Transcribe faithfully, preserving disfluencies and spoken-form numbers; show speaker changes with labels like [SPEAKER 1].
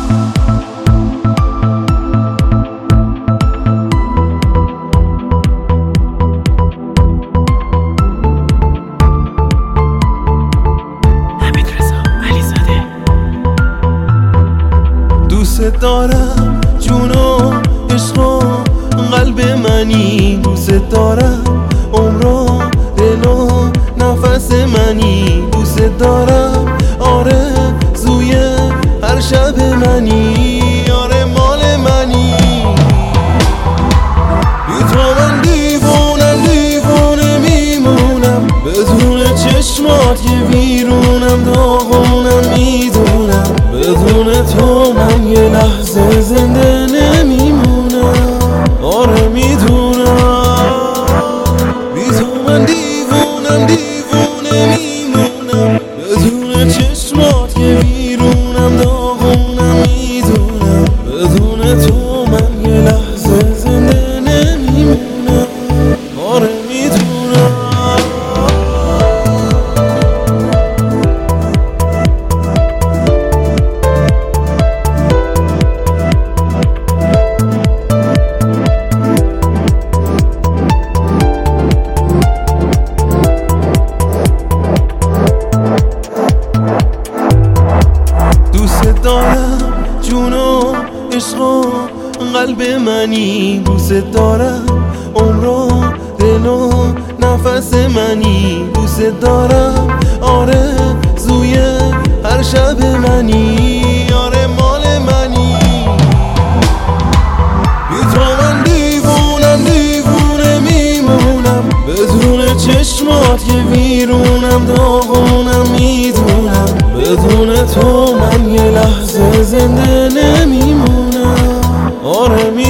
[SPEAKER 1] دوست دارم جون و عشق و قلب منی، دوست دارم عمر و دل و نفس منی، دوست دارم آرزوی هر شب منی، آره مال منی. بی تو من دیوونم دیوونه میمونم، بدون چشمات که بیرونم داغونم میدونم، بدون تو من یه لحظه زنده نمیمونم، آره میدونم. بی تو من دیوونم دیوونه میمونم، بدون چشمات که بیرونم داغونم میدونم، بدون تو من یه لحظه زنده نمیمونم، آره میدونم. دوست دارم جون و عشق و قلب منی، دوست دارم عمر و دل و نفس منی، دوست دارم آرزوی هر شب منی، آره مال منی. بی تو من دیوونم دیوونه میمونم، بدون چشمات که بیرونم داغونم میدونم، بدون تو من یه لحظه زنده نمیمونم، آره می